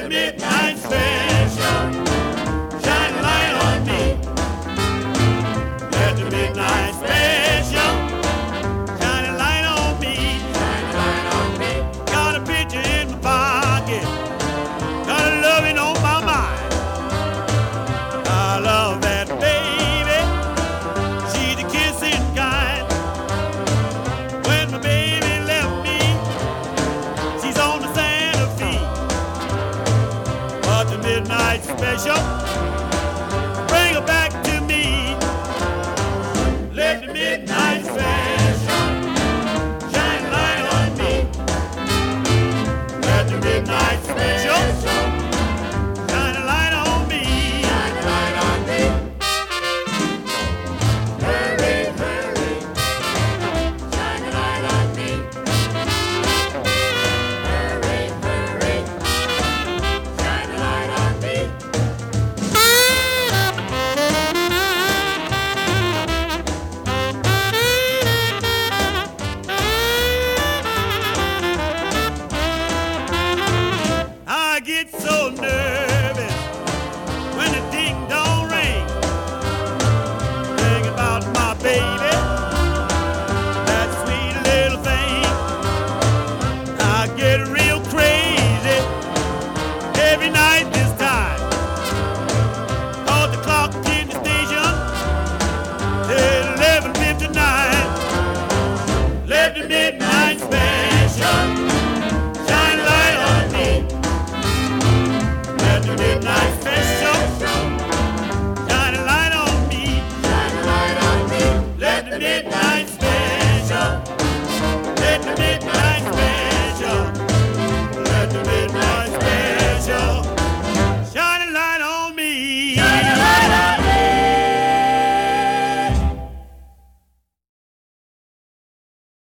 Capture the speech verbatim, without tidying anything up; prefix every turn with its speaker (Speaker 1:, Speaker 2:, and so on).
Speaker 1: the midnight special shine a light on me. Let the midnight special shine a light on me. Shine a light on me. Got a picture in my pocket, got a loving on my mind. I love that baby, she's the kissing kind. When my baby left me, she's on the Santa Fe. But the midnight special, bring her back to me. Let the midnight special shine a light on me. Let the midnight special shine a light on me. Shine a light on me. Hurry, hurry, shine a light on me. Hurry, hurry, shine a light on me. I get so nervous when the ding dong ring. Think about my baby, that sweet little thing. I get real crazy every night this time. Cause the clock in the station is eleven fifty-nine. Let the